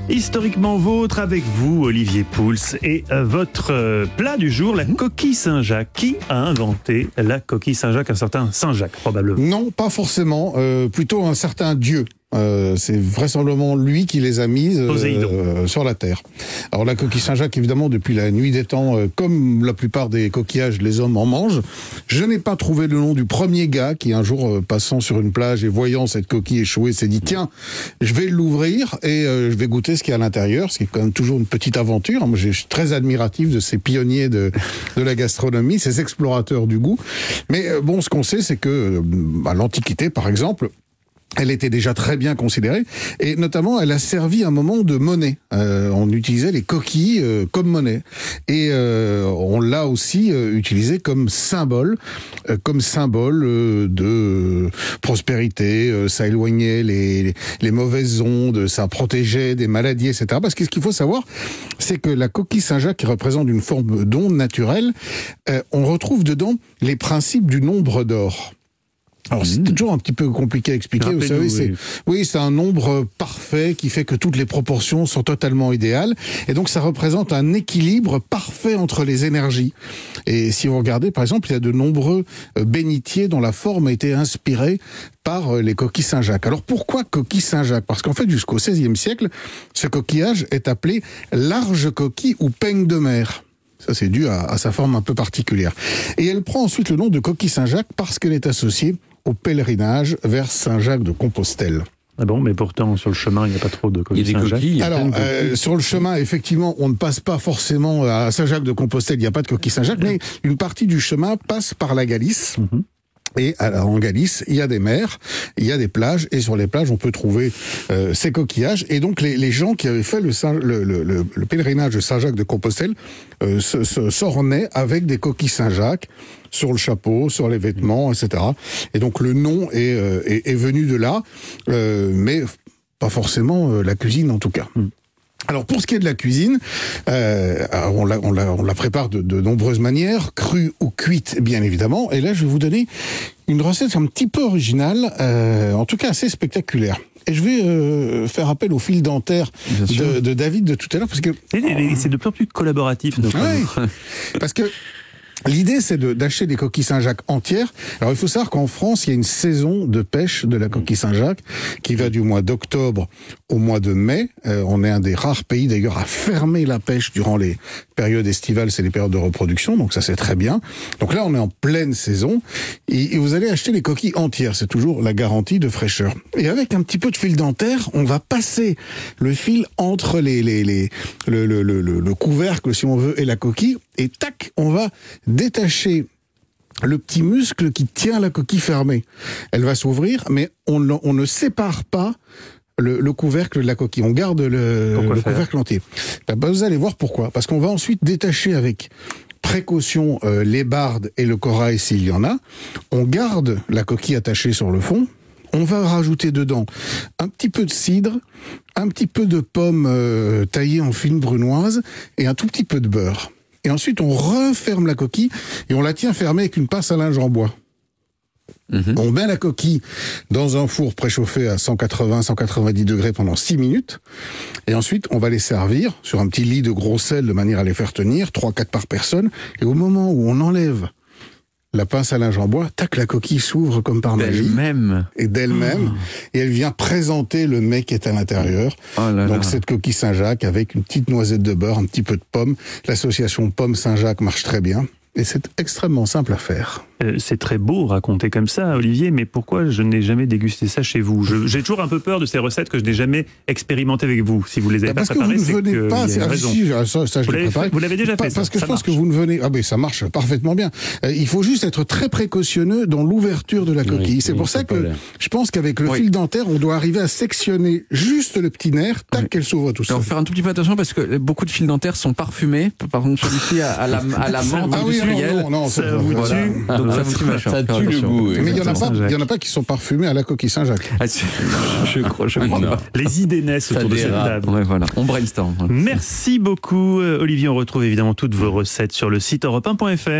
Historiquement vôtre avec vous, Olivier Pouls, et votre plat du jour, la coquille Saint-Jacques. Qui a inventé la coquille Saint-Jacques? Un certain Saint-Jacques, probablement. Non, pas forcément. Plutôt un certain dieu. C'est vraisemblablement lui qui les a mises sur la terre. Alors la coquille Saint-Jacques, évidemment, depuis la nuit des temps, comme la plupart des coquillages, les hommes en mangent. Je n'ai pas trouvé le nom du premier gars qui, un jour, passant sur une plage et voyant cette coquille échouée, s'est dit « Tiens, je vais l'ouvrir et je vais goûter ce qu'il y a à l'intérieur », ce qui est quand même toujours une petite aventure. Moi, je suis très admiratif de ces pionniers de la gastronomie, ces explorateurs du goût. Mais bon, ce qu'on sait, c'est que à l'Antiquité, par exemple, elle était déjà très bien considérée, et notamment elle a servi un moment de monnaie. On utilisait les coquilles comme monnaie, et on l'a aussi utilisé comme symbole de prospérité. Ça éloignait les mauvaises ondes, ça protégeait des maladies, etc. Parce que ce qu'il faut savoir, c'est que la coquille Saint-Jacques, qui représente une forme d'onde naturelle, on retrouve dedans les principes du nombre d'or. Alors c'est toujours un petit peu compliqué à expliquer, vous savez, c'est un nombre parfait qui fait que toutes les proportions sont totalement idéales, et donc ça représente un équilibre parfait entre les énergies. Et si vous regardez, par exemple, il y a de nombreux bénitiers dont la forme a été inspirée par les coquilles Saint-Jacques. Alors pourquoi coquille Saint-Jacques? Parce qu'en fait, jusqu'au XVIe siècle, ce coquillage est appelé large coquille ou peigne de mer. Ça, c'est dû à sa forme un peu particulière. Et elle prend ensuite le nom de coquille Saint-Jacques parce qu'elle est associée au pèlerinage vers Saint-Jacques de Compostelle. Ah bon, mais pourtant, sur le chemin, il n'y a pas trop de coquilles Saint-Jacques. Alors, sur le chemin, effectivement, on ne passe pas forcément à Saint-Jacques de Compostelle, il n'y a pas de coquilles Saint-Jacques, mais une partie du chemin passe par la Galice. Et en Galice, il y a des mers, il y a des plages, et sur les plages, on peut trouver ces coquillages. Et donc, les gens qui avaient fait le pèlerinage de Saint-Jacques de Compostelle s'ornaient avec des coquilles Saint-Jacques sur le chapeau, sur les vêtements, etc. Et donc, le nom est venu de là, mais pas forcément la cuisine, en tout cas. Alors pour ce qui est de la cuisine, on la prépare de nombreuses manières, crue ou cuite bien évidemment, et là je vais vous donner une recette un petit peu originale, en tout cas assez spectaculaire. Et je vais faire appel au fil dentaire de David de tout à l'heure, parce que... C'est de plus en plus collaboratif. Oui, parce que l'idée, c'est d'acheter des coquilles Saint-Jacques entières. Alors, il faut savoir qu'en France, il y a une saison de pêche de la coquille Saint-Jacques qui va du mois d'octobre au mois de mai. On est un des rares pays, d'ailleurs, à fermer la pêche durant les périodes estivales, c'est les périodes de reproduction, donc ça, c'est très bien. Donc là, on est en pleine saison et vous allez acheter les coquilles entières. C'est toujours la garantie de fraîcheur. Et avec un petit peu de fil dentaire, on va passer le fil entre le couvercle, si on veut, et la coquille, et tac, on va détacher le petit muscle qui tient la coquille fermée. Elle va s'ouvrir, mais on ne sépare pas le couvercle de la coquille. On garde le couvercle entier. Vous allez voir pourquoi. Parce qu'on va ensuite détacher avec précaution les bardes et le corail s'il y en a. On garde la coquille attachée sur le fond. On va rajouter dedans un petit peu de cidre, un petit peu de pommes taillées en fines brunoises et un tout petit peu de beurre. Et ensuite, on referme la coquille et on la tient fermée avec une pince à linge en bois. On met la coquille dans un four préchauffé à 180-190 degrés pendant 6 minutes. Et ensuite, on va les servir sur un petit lit de gros sel de manière à les faire tenir, 3-4 par personne. Et au moment où on enlève la pince à linge en bois, tac, la coquille s'ouvre comme par magie. D'elle-même. Et elle vient présenter le mets qui est à l'intérieur. Donc cette coquille Saint-Jacques avec une petite noisette de beurre, un petit peu de pomme. L'association pomme-Saint-Jacques marche très bien. Et c'est extrêmement simple à faire. C'est très beau raconter comme ça, Olivier, mais pourquoi je n'ai jamais dégusté ça chez vous? J'ai toujours un peu peur de ces recettes que je n'ai jamais expérimentées avec vous. Si vous les avez pas préparées, c'est que vous avez raison. Vous l'avez déjà fait, parce que je pense que vous ne venez... Ah ben ça marche parfaitement bien. Il faut juste être très précautionneux dans l'ouverture de la coquille. C'est pour ça que je pense qu'avec le fil dentaire, on doit arriver à sectionner juste le petit nerf, tac, qu'elle s'ouvre tout seul. Il faut faire un tout petit peu attention parce que beaucoup de fils dentaires sont parfumés. Par exemple, celui-ci à la menthe. Ah oui, non, ça vous tue. Ça tue le goût. Mais il y en a pas qui sont parfumés à la coquille Saint-Jacques. Je crois pas. Les idées naissent autour de cette table. On brainstorm. Merci beaucoup, Olivier. On retrouve évidemment toutes vos recettes sur le site europe1.fr.